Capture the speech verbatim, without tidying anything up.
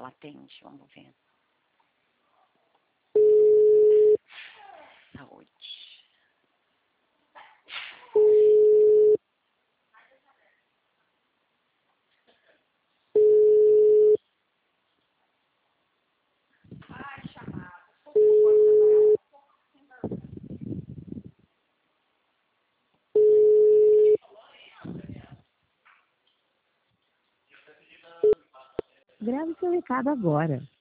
atende, vamos ver. Saúde. Grave seu recado agora.